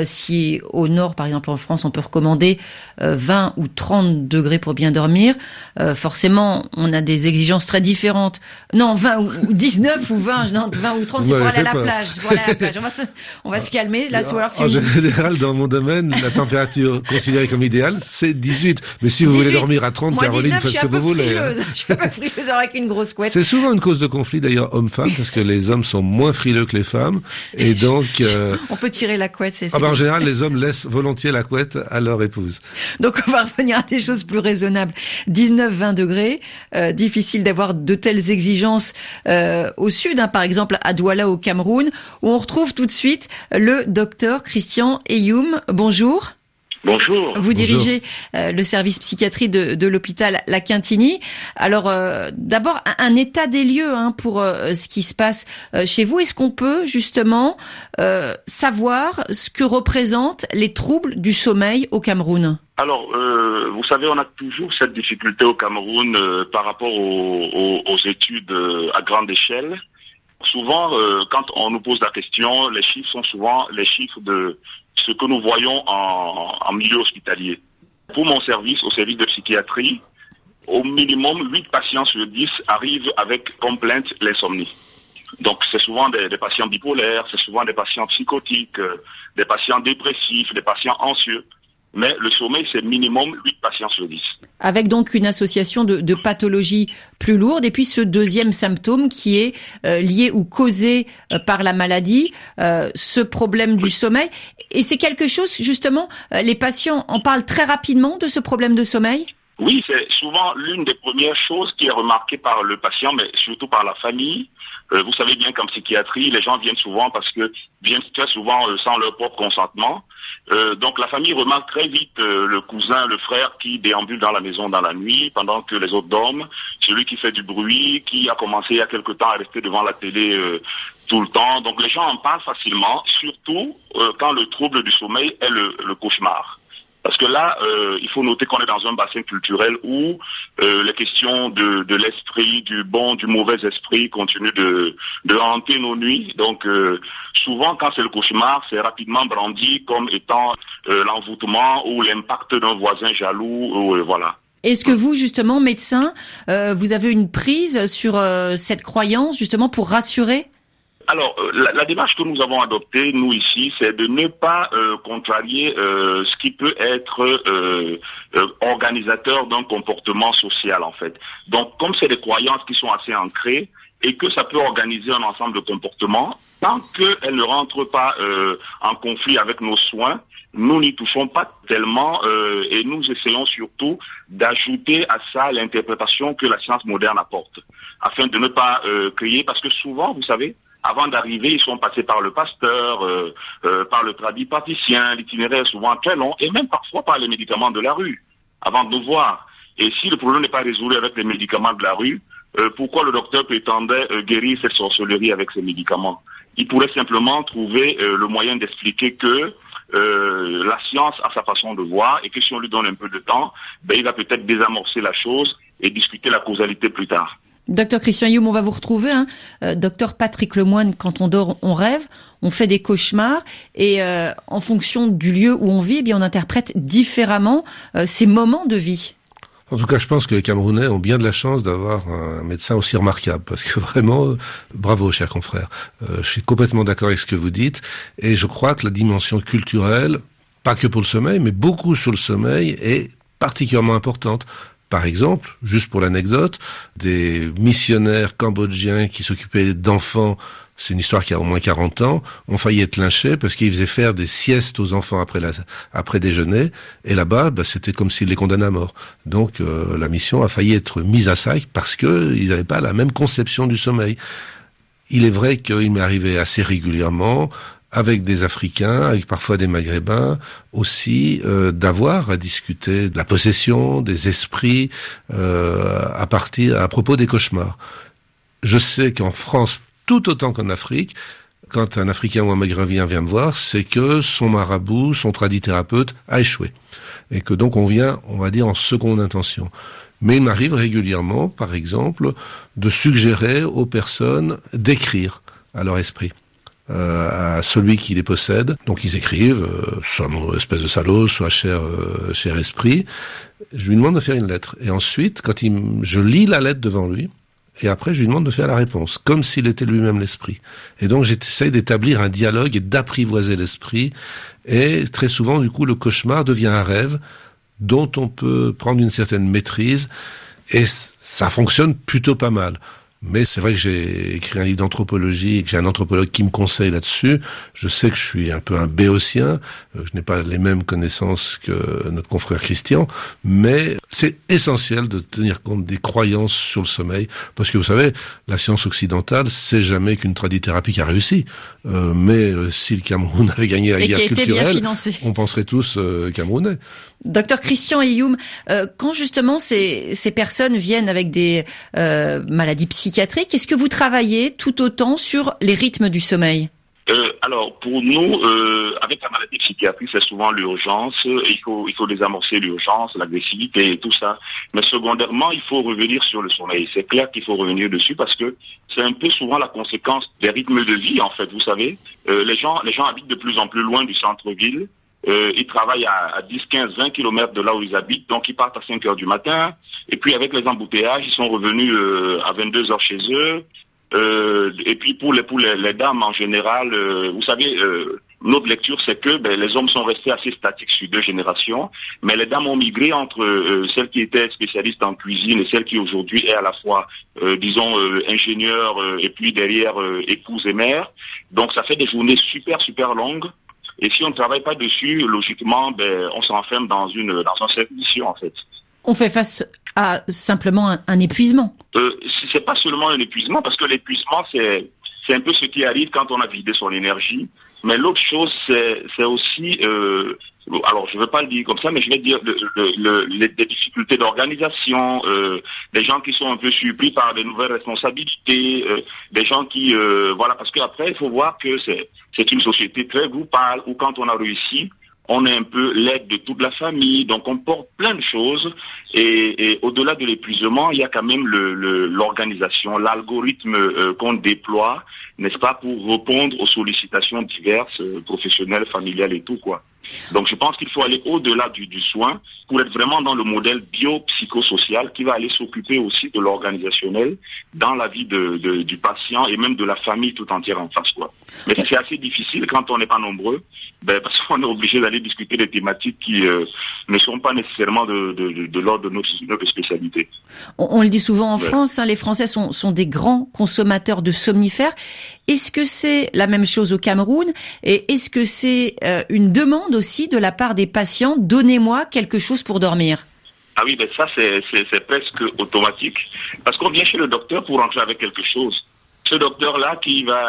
si au nord, par exemple en France, on peut recommander 20 ou 30 degrés pour bien dormir, forcément on a des exigences très différentes. Non, 20 ou 19 ou 20, non, 20 ou 30, c'est pour aller à la plage. On va se calmer. Là, en général, dans mon domaine, la température considérée comme idéale, c'est 18. Mais si vous 18, voulez dormir à 30, moi, Caroline, faites ce que vous voulez. Je suis un peu frileuse avec une grosse couette. C'est souvent une cause de conflit d'ailleurs homme-femme, parce que les hommes sont moins frileux que les femmes. Et donc... on peut tirer la couette, c'est en général, les hommes laissent volontiers la couette à leur épouse. Donc on va revenir à des choses plus raisonnables. 19-20 degrés, difficile d'avoir de telles exigences au sud, par exemple à Douala au Cameroun, où on retrouve tout de suite le docteur Christian Eyoum. Bonjour. Bonjour. Vous dirigez le service psychiatrie de l'hôpital La Quintini. Alors d'abord un état des lieux pour ce qui se passe chez vous. Est-ce qu'on peut justement savoir ce que représentent les troubles du sommeil au Cameroun ? Alors, vous savez, on a toujours cette difficulté au Cameroun par rapport aux études à grande échelle. Souvent, quand on nous pose la question, les chiffres sont souvent les chiffres de ce que nous voyons en milieu hospitalier. Pour mon service, au service de psychiatrie, au minimum 8 patients sur 10 arrivent avec comme plainte l'insomnie. Donc c'est souvent des patients bipolaires, c'est souvent des patients psychotiques, des patients dépressifs, des patients anxieux. Mais le sommeil, c'est minimum 8 patients sur 10. Avec donc une association de pathologies plus lourdes et puis ce deuxième symptôme qui est lié ou causé par la maladie, ce problème du sommeil. Et c'est quelque chose, justement, les patients en parlent très rapidement de ce problème de sommeil ? Oui, c'est souvent l'une des premières choses qui est remarquée par le patient, mais surtout par la famille. Vous savez bien qu'en psychiatrie, les gens viennent souvent viennent très souvent sans leur propre consentement. Donc la famille remarque très vite le cousin, le frère qui déambule dans la maison dans la nuit pendant que les autres dorment, celui qui fait du bruit, qui a commencé il y a quelque temps à rester devant la télé tout le temps. Donc les gens en parlent facilement, surtout quand le trouble du sommeil est le cauchemar. Parce que là, il faut noter qu'on est dans un bassin culturel où les questions de l'esprit, du bon, du mauvais esprit continuent de hanter nos nuits. Donc, souvent, quand c'est le cauchemar, c'est rapidement brandi comme étant l'envoûtement ou l'impact d'un voisin jaloux, voilà. Est-ce que vous, justement, médecin, vous avez une prise sur cette croyance, justement, pour rassurer ? Alors, la démarche que nous avons adoptée, nous ici, c'est de ne pas contrarier ce qui peut être organisateur d'un comportement social, en fait. Donc, comme c'est des croyances qui sont assez ancrées et que ça peut organiser un ensemble de comportements, tant qu'elles ne rentrent pas en conflit avec nos soins, nous n'y touchons pas tellement et nous essayons surtout d'ajouter à ça l'interprétation que la science moderne apporte, afin de ne pas créer, parce que souvent, vous savez, avant d'arriver, ils sont passés par le pasteur, par le tradipraticien, l'itinéraire est souvent très long, et même parfois par les médicaments de la rue, avant de nous voir. Et si le problème n'est pas résolu avec les médicaments de la rue, pourquoi le docteur prétendait guérir cette sorcellerie avec ces médicaments? Il pourrait simplement trouver le moyen d'expliquer que la science a sa façon de voir, et que si on lui donne un peu de temps, il va peut-être désamorcer la chose et discuter la causalité plus tard. Docteur Christian Youm, on va vous retrouver. Docteur Patrick Lemoine, quand on dort, on rêve, on fait des cauchemars et en fonction du lieu où on vit, on interprète différemment ces moments de vie. En tout cas, je pense que les Camerounais ont bien de la chance d'avoir un médecin aussi remarquable, parce que vraiment, bravo, cher confrère. Je suis complètement d'accord avec ce que vous dites, et je crois que la dimension culturelle, pas que pour le sommeil, mais beaucoup sur le sommeil, est particulièrement importante. Par exemple, juste pour l'anecdote, des missionnaires cambodgiens qui s'occupaient d'enfants, c'est une histoire qui a au moins 40 ans, ont failli être lynchés parce qu'ils faisaient faire des siestes aux enfants après déjeuner, et là-bas, c'était comme s'ils les condamnaient à mort. Donc la mission a failli être mise à sac parce que ils n'avaient pas la même conception du sommeil. Il est vrai qu'il m'est arrivé assez régulièrement, avec des Africains, avec parfois des Maghrébins, aussi d'avoir à discuter de la possession, des esprits, à propos des cauchemars. Je sais qu'en France, tout autant qu'en Afrique, quand un Africain ou un Maghrébin vient me voir, c'est que son marabout, son tradithérapeute a échoué. Et que donc on vient, on va dire, en seconde intention. Mais il m'arrive régulièrement, par exemple, de suggérer aux personnes d'écrire à leur esprit. À celui qui les possède. Donc ils écrivent, soit mon espèce de salaud, soit cher esprit. Je lui demande de faire une lettre. Et ensuite, je lis la lettre devant lui, et après je lui demande de faire la réponse, comme s'il était lui-même l'esprit. Et donc j'essaie d'établir un dialogue et d'apprivoiser l'esprit. Et très souvent, du coup, le cauchemar devient un rêve dont on peut prendre une certaine maîtrise. Et ça fonctionne plutôt pas mal. Mais c'est vrai que j'ai écrit un livre d'anthropologie et que j'ai un anthropologue qui me conseille là-dessus. Je sais que je suis un peu un béotien, je n'ai pas les mêmes connaissances que notre confrère Christian, mais c'est essentiel de tenir compte des croyances sur le sommeil, parce que vous savez, la science occidentale, c'est jamais qu'une tradithérapie qui a réussi. Mais si le Cameroun avait gagné la guerre culturelle, on penserait tous camerounais. Docteur Christian Youm, quand justement ces personnes viennent avec des maladies psychiatriques, est-ce que vous travaillez tout autant sur les rythmes du sommeil? Alors pour nous, avec la maladie psychiatrique, c'est souvent l'urgence. Il faut désamorcer l'urgence, l'agressivité et tout ça. Mais secondairement, il faut revenir sur le sommeil. C'est clair qu'il faut revenir dessus parce que c'est un peu souvent la conséquence des rythmes de vie. En fait, vous savez, les gens habitent de plus en plus loin du centre-ville. Ils travaillent à 10, 15, 20 kilomètres de là où ils habitent, donc ils partent à 5 heures du matin, et puis avec les embouteillages, ils sont revenus à 22 heures chez eux, et puis pour les dames en général, vous savez, notre lecture c'est que les hommes sont restés assez statiques sur 2 générations, mais les dames ont migré entre celles qui étaient spécialistes en cuisine et celles qui aujourd'hui est à la fois, disons, ingénieures, et puis derrière épouses et mères, donc ça fait des journées super longues. Et si on ne travaille pas dessus, logiquement, on s'enferme dans un cercle vicieux, en fait. On fait face à simplement un épuisement. C'est pas seulement un épuisement, parce que l'épuisement, c'est un peu ce qui arrive quand on a vidé son énergie. Mais l'autre chose, c'est aussi, alors je veux pas le dire comme ça, mais je vais dire les difficultés d'organisation, des gens qui sont un peu surpris par de nouvelles responsabilités, des gens qui, voilà, parce qu'après il faut voir que c'est une société très groupale où quand on a réussi, on est un peu l'aide de toute la famille, donc on porte plein de choses et au-delà de l'épuisement, il y a quand même l'organisation, l'algorithme qu'on déploie, n'est-ce pas, pour répondre aux sollicitations diverses, professionnelles, familiales et tout, quoi. Donc je pense qu'il faut aller au-delà du soin pour être vraiment dans le modèle biopsychosocial qui va aller s'occuper aussi de l'organisationnel dans la vie du patient et même de la famille tout entière en face, quoi. Mais c'est assez difficile quand on n'est pas nombreux, parce qu'on est obligé d'aller discuter des thématiques qui ne sont pas nécessairement de l'ordre de notre spécialité. On le dit souvent en France, les Français sont des grands consommateurs de somnifères. Est-ce que c'est la même chose au Cameroun et est-ce que c'est une demande aussi de la part des patients, donnez-moi quelque chose pour dormir? Ah oui, ça c'est presque automatique parce qu'on vient chez le docteur pour rentrer avec quelque chose. Ce docteur-là qui va,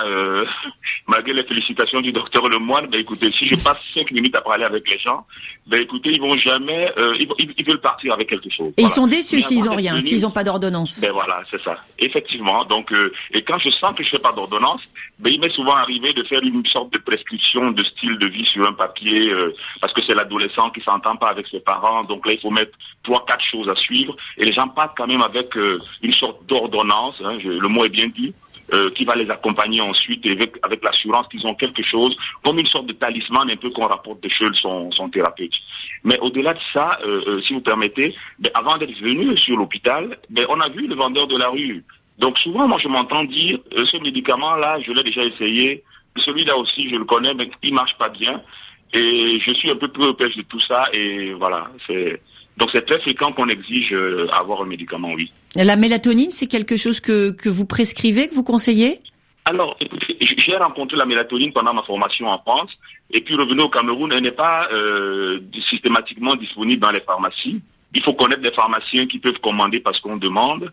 malgré les félicitations du docteur Lemoine, écoutez, si je passe 5 minutes à parler avec les gens, écoutez, ils vont jamais, ils veulent partir avec quelque chose. Et voilà. Ils sont déçus s'ils n'ont rien, s'ils n'ont pas d'ordonnance. Voilà, c'est ça. Effectivement. Donc, et quand je sens que je fais pas d'ordonnance, il m'est souvent arrivé de faire une sorte de prescription de style de vie sur un papier, parce que c'est l'adolescent qui s'entend pas avec ses parents. Donc là, il faut mettre 3-4 choses à suivre. Et les gens partent quand même avec une sorte d'ordonnance, le mot est bien dit. Qui va les accompagner ensuite avec l'assurance qu'ils ont quelque chose, comme une sorte de talisman un peu qu'on rapporte de chez son thérapeute. Mais au-delà de ça, si vous permettez, avant d'être venu sur l'hôpital, on a vu le vendeur de la rue. Donc souvent, moi je m'entends dire, ce médicament-là, je l'ai déjà essayé, celui-là aussi, je le connais, mais il marche pas bien. Et je suis un peu préoccupé de tout ça, et voilà, donc c'est très fréquent qu'on exige avoir un médicament, oui. La mélatonine, c'est quelque chose que vous prescrivez, que vous conseillez? Alors, écoutez, j'ai rencontré la mélatonine pendant ma formation en France, et puis revenu au Cameroun, elle n'est pas systématiquement disponible dans les pharmacies. Il faut connaître des pharmaciens qui peuvent commander parce qu'on demande.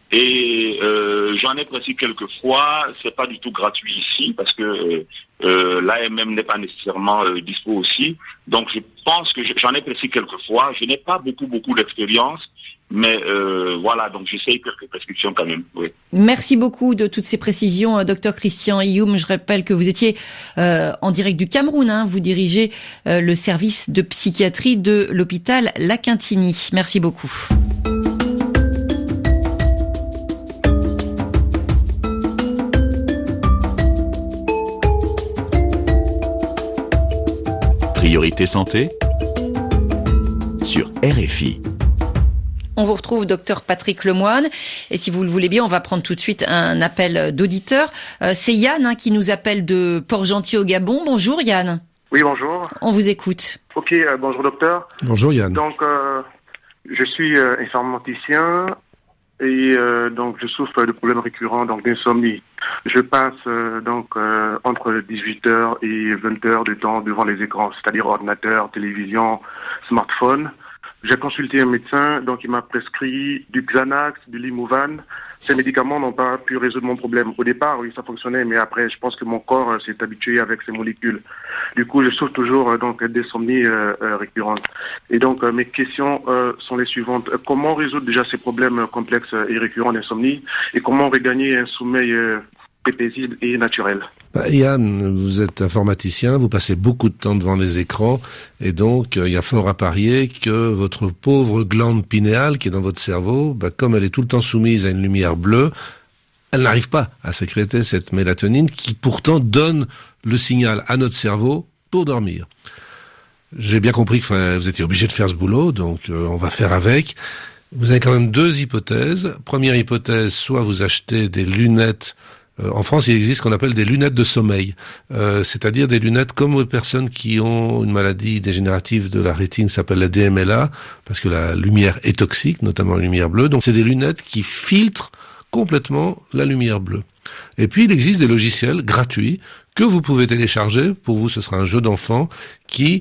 Et j'en ai presque quelques fois, c'est pas du tout gratuit ici parce que l'AMM n'est pas nécessairement dispo aussi. Donc je pense que j'en ai presque quelques fois. Je n'ai pas beaucoup d'expérience, mais voilà, donc j'essaye quelques prescriptions quand même. Oui. Merci beaucoup de toutes ces précisions, Dr Christian Ioum. Je rappelle que vous étiez en direct du Cameroun. Vous dirigez le service de psychiatrie de l'hôpital La Quintini. Merci beaucoup. Priorité santé sur RFI. On vous retrouve, docteur Patrick Lemoine. Et si vous le voulez bien, on va prendre tout de suite un appel d'auditeur. C'est Yann qui nous appelle de Port-Gentil au Gabon. Bonjour Yann. Oui, bonjour. On vous écoute. Ok, bonjour docteur. Bonjour Yann. Donc, je suis informaticien et donc je souffre de problèmes récurrents, donc d'insomnie. Je passe entre 18h et 20h de temps devant les écrans, c'est-à-dire ordinateur, télévision, smartphone. J'ai consulté un médecin, donc il m'a prescrit du Xanax, du Limovan. Ces médicaments n'ont pas pu résoudre mon problème. Au départ, oui, ça fonctionnait, mais après, je pense que mon corps s'est habitué avec ces molécules. Du coup, je souffre toujours d'insomnie récurrente. Et donc, mes questions sont les suivantes. Comment résoudre déjà ces problèmes complexes et récurrents d'insomnie? Et comment regagner un sommeil paisible et naturel? Yann, vous êtes informaticien, vous passez beaucoup de temps devant les écrans, et donc il y a fort à parier que votre pauvre glande pinéale qui est dans votre cerveau, comme elle est tout le temps soumise à une lumière bleue, elle n'arrive pas à sécréter cette mélatonine qui pourtant donne le signal à notre cerveau pour dormir. J'ai bien compris que vous étiez obligé de faire ce boulot, donc on va faire avec. Vous avez quand même 2 hypothèses. Première hypothèse, soit vous achetez des lunettes. En France, il existe ce qu'on appelle des lunettes de sommeil, c'est-à-dire des lunettes comme les personnes qui ont une maladie dégénérative de la rétine, ça s'appelle la DMLA, parce que la lumière est toxique, notamment la lumière bleue. Donc, c'est des lunettes qui filtrent complètement la lumière bleue. Et puis, il existe des logiciels gratuits que vous pouvez télécharger. Pour vous, ce sera un jeu d'enfant qui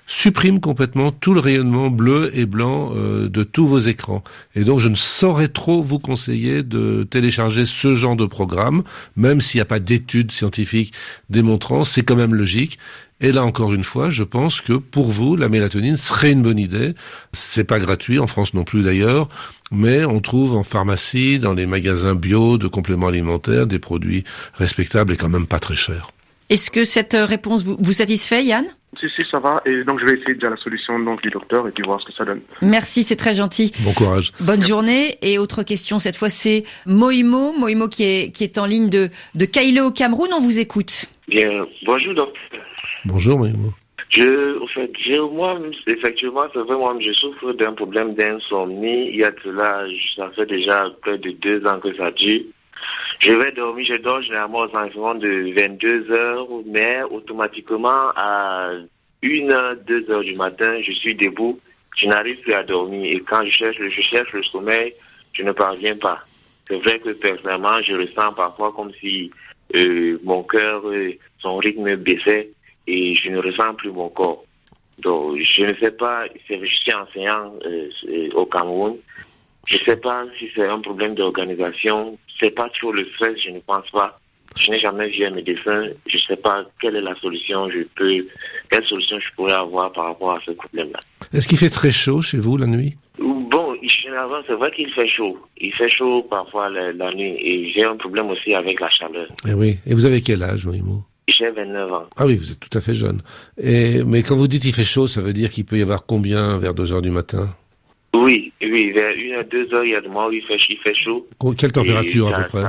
supprime complètement tout le rayonnement bleu et blanc de tous vos écrans. Et donc je ne saurais trop vous conseiller de télécharger ce genre de programme, même s'il n'y a pas d'études scientifiques démontrant, c'est quand même logique. Et là encore une fois, je pense que pour vous, la mélatonine serait une bonne idée. C'est pas gratuit, en France non plus d'ailleurs, mais on trouve en pharmacie, dans les magasins bio de compléments alimentaires, des produits respectables et quand même pas très chers. Est-ce que cette réponse vous satisfait, Yann ? Si, ça va. Et donc, je vais essayer déjà la solution du docteur et puis voir ce que ça donne. Merci, c'est très gentil. Bon courage. Bonne journée. Et autre question, cette fois, c'est Moïmo qui est en ligne de Kailo au Cameroun. On vous écoute. Bien, bonjour docteur. Bonjour Moïmo. Moi, effectivement, c'est vraiment, je souffre d'un problème d'insomnie. Il y a cela, ça fait déjà près de 2 ans que ça dure. Je dors généralement aux environs de 22 heures, mais automatiquement à 1h, 2 heures du matin, je suis debout, je n'arrive plus à dormir. Et quand je cherche le sommeil, je ne parviens pas. C'est vrai que personnellement, je ressens parfois comme si mon cœur, son rythme baissait et je ne ressens plus mon corps. Donc, je ne sais pas, je suis enseignant au Cameroun. Je ne sais pas si c'est un problème d'organisation. C'est pas trop le stress, je ne pense pas. Je n'ai jamais vu un médecin. Je ne sais pas quelle est la solution quelle solution je pourrais avoir par rapport à ce problème-là. Est-ce qu'il fait très chaud chez vous la nuit? Bon, généralement, c'est vrai qu'il fait chaud. Il fait chaud parfois la nuit et j'ai un problème aussi avec la chaleur. Eh oui. Et vous avez quel âge, Moïmo? J'ai 29 ans. Ah oui, vous êtes tout à fait jeune. Mais quand vous dites il fait chaud, ça veut dire qu'il peut y avoir combien vers 2 heures du matin? Oui, vers 1 à 2 heures, il y a des moments où il fait chaud. Quelle température à peu près?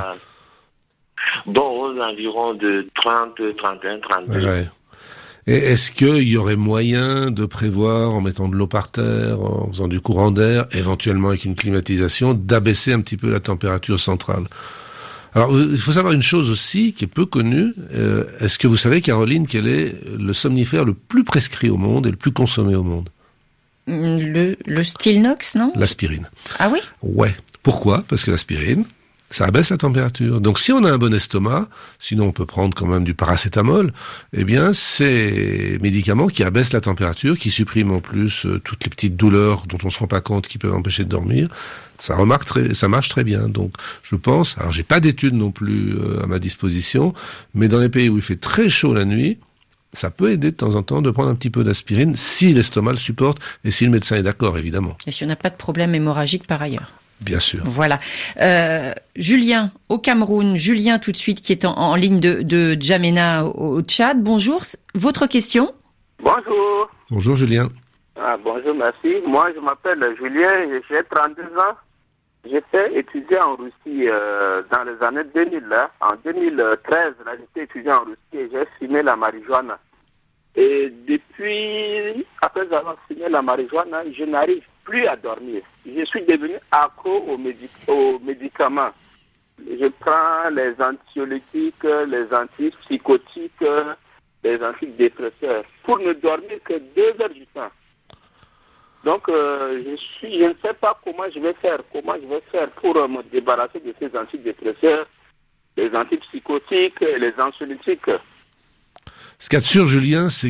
Bon, aux environs de 30, 31, 32. Ouais. Et est-ce qu'il y aurait moyen de prévoir, en mettant de l'eau par terre, en faisant du courant d'air, éventuellement avec une climatisation, d'abaisser un petit peu la température centrale? Alors, il faut savoir une chose aussi qui est peu connue. Est-ce que vous savez, Caroline, quel est le somnifère le plus prescrit au monde et le plus consommé au monde? Le Stilnox, non? L'aspirine. Ah oui? Ouais. Pourquoi? Parce que l'aspirine, ça abaisse la température. Donc si on a un bon estomac, sinon on peut prendre quand même du paracétamol, eh bien c'est médicaments qui abaissent la température, qui suppriment en plus toutes les petites douleurs dont on se rend pas compte qui peuvent empêcher de dormir. Ça marche très bien. Donc je pense, alors j'ai pas d'études non plus à ma disposition, mais dans les pays où il fait très chaud la nuit, ça peut aider de temps en temps de prendre un petit peu d'aspirine si l'estomac le supporte et si le médecin est d'accord, évidemment. Et si on n'a pas de problème hémorragique par ailleurs. Bien sûr. Voilà. Julien, au Cameroun. Julien, tout de suite, qui est en ligne de Djamena au Tchad. Bonjour. Votre question? Bonjour. Bonjour, Julien. Bonjour, merci. Moi, je m'appelle Julien, j'ai 32 ans. J'ai fait étudier en Russie dans les années 2000. Là. En 2013, là, j'étais étudiant en Russie et j'ai fumé la marijuana. Et depuis, après avoir fumé la marijuana, je n'arrive plus à dormir. Je suis devenu accro aux médicaments. Je prends les anxiolytiques, les antipsychotiques, les antidépresseurs pour ne dormir que 2 heures du temps. Donc, je ne sais pas comment je vais faire pour me débarrasser de ces antidépresseurs, les antipsychotiques et les anxiolytiques. Ce qu'il y a de sûr, Julien, c'est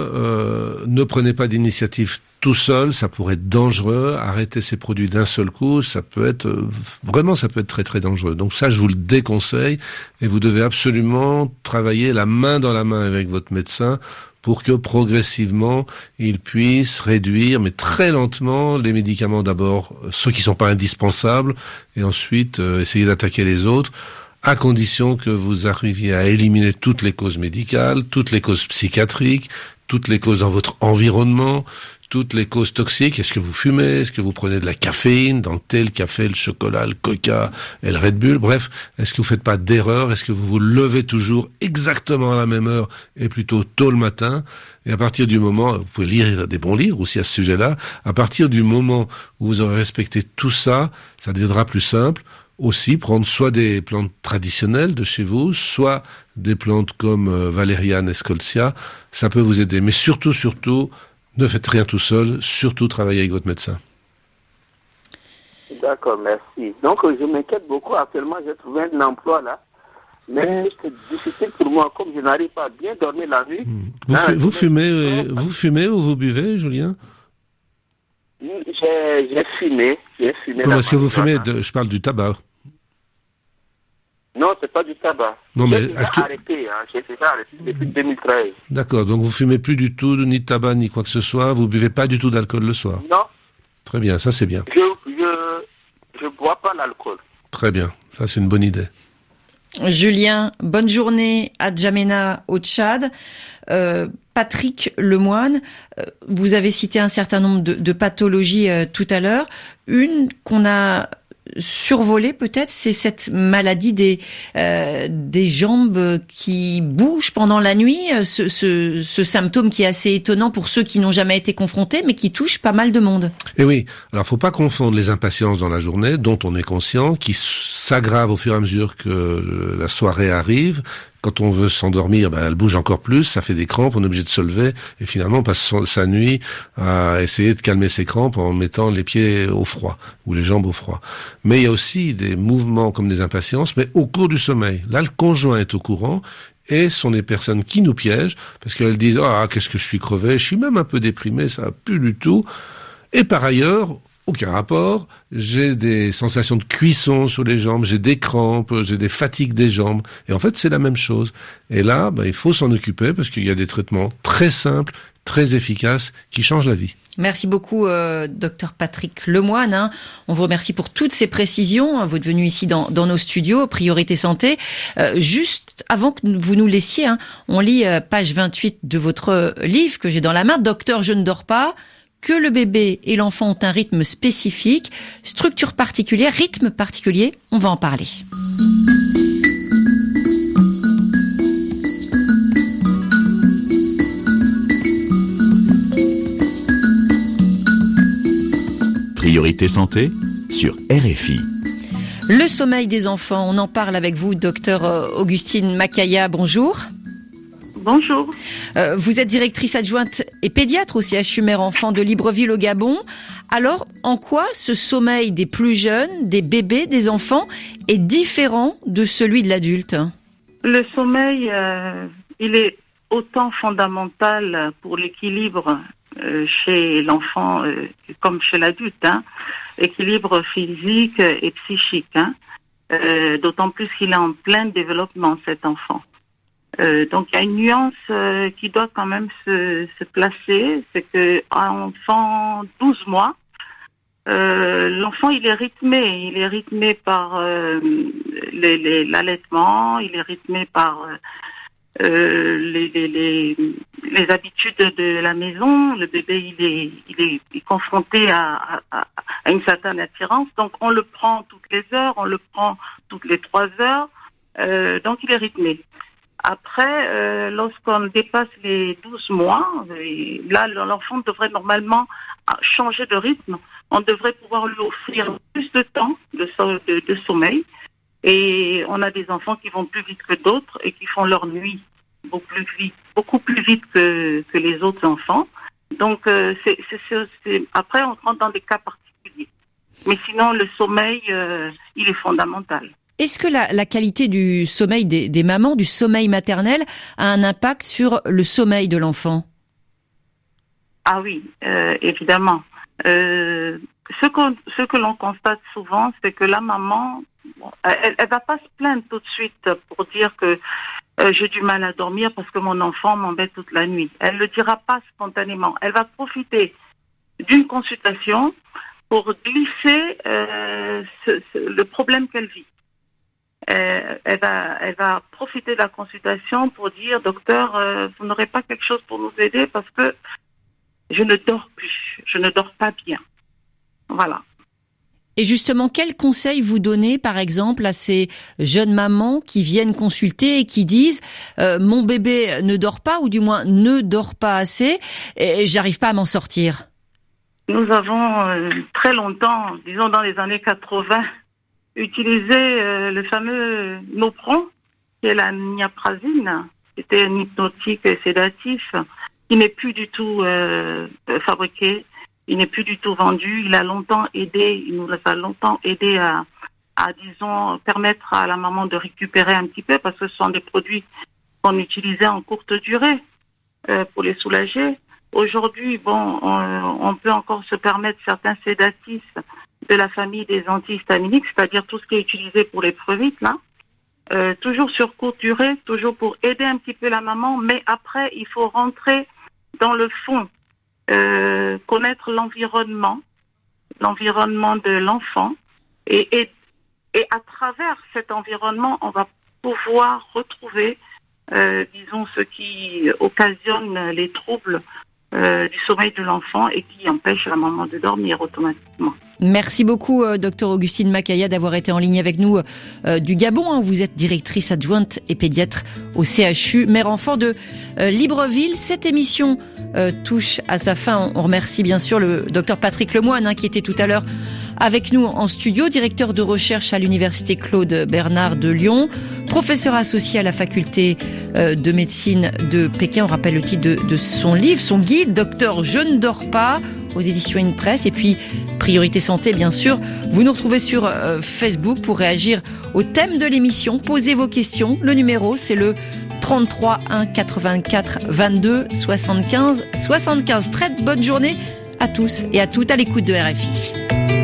que ne prenez pas d'initiative tout seul, ça pourrait être dangereux. Arrêter ces produits d'un seul coup, ça peut être très très dangereux. Donc ça, je vous le déconseille et vous devez absolument travailler la main dans la main avec votre médecin pour que progressivement, il puisse réduire, mais très lentement, les médicaments d'abord, ceux qui sont pas indispensables, et ensuite essayer d'attaquer les autres, à condition que vous arriviez à éliminer toutes les causes médicales, toutes les causes psychiatriques, toutes les causes dans votre environnement, toutes les causes toxiques. Est-ce que vous fumez? Est-ce que vous prenez de la caféine dans le thé, le café, le chocolat, le coca et le Red Bull? Bref, est-ce que vous faites pas d'erreur? Est-ce que vous vous levez toujours exactement à la même heure et plutôt tôt le matin? Et à partir du moment, vous pouvez lire des bons livres aussi à ce sujet-là, à partir du moment où vous aurez respecté tout ça, ça deviendra plus simple. Aussi prendre soit des plantes traditionnelles de chez vous, soit des plantes comme Valériane et Scolcia, ça peut vous aider. Mais surtout, ne faites rien tout seul, surtout travaillez avec votre médecin. D'accord, merci. Donc je m'inquiète beaucoup. Actuellement, j'ai trouvé un emploi là, mais c'est difficile pour moi. Comme je n'arrive pas à bien dormir la nuit. Vous fumez ou vous buvez, Julien? J'ai fumé. Comment est-ce que vous fumez? Je parle du tabac. Non, c'est pas du tabac. Non, mais j'ai déjà arrêté depuis 2013. D'accord, donc vous fumez plus du tout, ni de tabac, ni quoi que ce soit, vous buvez pas du tout d'alcool le soir? Non. Très bien, ça c'est bien. Je bois pas l'alcool. Très bien, ça c'est une bonne idée. Julien, bonne journée à Djamena au Tchad. Patrick Lemoine, vous avez cité un certain nombre de pathologies tout à l'heure. Une qu'on a survolée peut-être, c'est cette maladie des jambes qui bougent pendant la nuit, ce symptôme qui est assez étonnant pour ceux qui n'ont jamais été confrontés, mais qui touche pas mal de monde. Et oui, alors faut pas confondre les impatiences dans la journée, dont on est conscient, qui s'aggravent au fur et à mesure que la soirée arrive. Quand on veut s'endormir, elle bouge encore plus, ça fait des crampes, on est obligé de se lever, et finalement on passe sa nuit à essayer de calmer ses crampes en mettant les pieds au froid, ou les jambes au froid. Mais il y a aussi des mouvements comme des impatiences, mais au cours du sommeil. Là, le conjoint est au courant, et ce sont des personnes qui nous piègent, parce qu'elles disent « Ah, qu'est-ce que je suis crevé, je suis même un peu déprimé, ça va plus du tout ». Et par ailleurs, aucun rapport, j'ai des sensations de cuisson sur les jambes, j'ai des crampes, j'ai des fatigues des jambes. Et en fait, c'est la même chose. Et là, il faut s'en occuper parce qu'il y a des traitements très simples, très efficaces, qui changent la vie. Merci beaucoup, Dr Patrick Lemoine. On vous remercie pour toutes ces précisions. Vous êtes venu ici dans nos studios, Priorité Santé. Juste avant que vous nous laissiez, on lit page 28 de votre livre que j'ai dans la main, Docteur, je ne dors pas. Que le bébé et l'enfant ont un rythme spécifique, structure particulière, rythme particulier, on va en parler. Priorité Santé sur RFI. Le sommeil des enfants, on en parle avec vous, docteur Augustine Makaya, bonjour. Bonjour. Vous êtes directrice adjointe et pédiatre au CHU Mère Enfant de Libreville au Gabon. Alors, en quoi ce sommeil des plus jeunes, des bébés, des enfants, est différent de celui de l'adulte? Le sommeil, il est autant fondamental pour l'équilibre chez l'enfant comme chez l'adulte, équilibre physique et psychique, d'autant plus qu'il est en plein développement, cet enfant. Donc il y a une nuance qui doit quand même se placer, c'est que à un enfant 12 mois, l'enfant il est rythmé par l'allaitement, il est rythmé par les habitudes de la maison. Le bébé il est confronté à une certaine attirance, donc on le prend toutes les heures, on le prend toutes les 3 heures, donc il est rythmé. Après, lorsqu'on dépasse les 12 mois, là, l'enfant devrait normalement changer de rythme. On devrait pouvoir lui offrir plus de temps de sommeil. Et on a des enfants qui vont plus vite que d'autres et qui font leur nuit beaucoup plus vite que les autres enfants. Donc, après, on rentre dans des cas particuliers. Mais sinon, le sommeil, il est fondamental. Est-ce que la qualité du sommeil des mamans, du sommeil maternel, a un impact sur le sommeil de l'enfant? Ah oui, évidemment. Ce que l'on constate souvent, c'est que la maman, elle va pas se plaindre tout de suite pour dire que j'ai du mal à dormir parce que mon enfant m'embête toute la nuit. Elle le dira pas spontanément. Elle va profiter d'une consultation pour glisser le problème qu'elle vit. Elle va profiter de la consultation pour dire « Docteur, vous n'aurez pas quelque chose pour nous aider parce que je ne dors plus, je ne dors pas bien. » Voilà. Et justement, quels conseils vous donnez, par exemple, à ces jeunes mamans qui viennent consulter et qui disent mon bébé ne dort pas, ou du moins ne dort pas assez, et j'arrive pas à m'en sortir? Nous avons très longtemps, disons dans les années 80, utilisé le fameux Nopron, qui est la niaprazine. C'était un hypnotique et sédatif qui n'est plus du tout fabriqué. Il n'est plus du tout vendu. Il nous a longtemps aidé à disons, permettre à la maman de récupérer un petit peu, parce que ce sont des produits qu'on utilisait en courte durée pour les soulager. Aujourd'hui, on peut encore se permettre certains sédatifs de la famille des antihistaminiques, c'est-à-dire tout ce qui est utilisé pour les prurites, là. Toujours sur courte durée, toujours pour aider un petit peu la maman, mais après, il faut rentrer dans le fond, connaître l'environnement de l'enfant, et à travers cet environnement, on va pouvoir retrouver, disons, ce qui occasionne les troubles du sommeil de l'enfant et qui empêche la maman de dormir automatiquement. Merci beaucoup, Dr Augustine Makaya, d'avoir été en ligne avec nous du Gabon. Vous êtes directrice adjointe et pédiatre au CHU Mère-Enfant de Libreville. Cette émission touche à sa fin. On remercie bien sûr le Dr Patrick Lemoine qui était tout à l'heure avec nous en studio, directeur de recherche à l'université Claude Bernard de Lyon, professeur associé à la faculté de médecine de Pékin. On rappelle le titre de son livre, son guide, Docteur Je ne dors pas, aux éditions InPress. Et puis Priorité Santé, bien sûr. Vous nous retrouvez sur Facebook pour réagir au thème de l'émission. Posez vos questions. Le numéro, c'est le 33 1 84 22 75 75. Très bonne journée à tous et à toutes à l'écoute de RFI.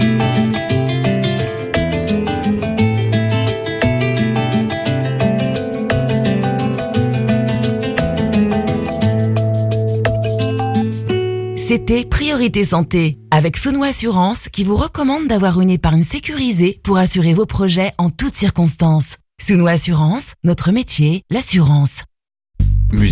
C'était Priorité Santé avec Sounou Assurance qui vous recommande d'avoir une épargne sécurisée pour assurer vos projets en toutes circonstances. Sounou Assurance, notre métier, l'assurance.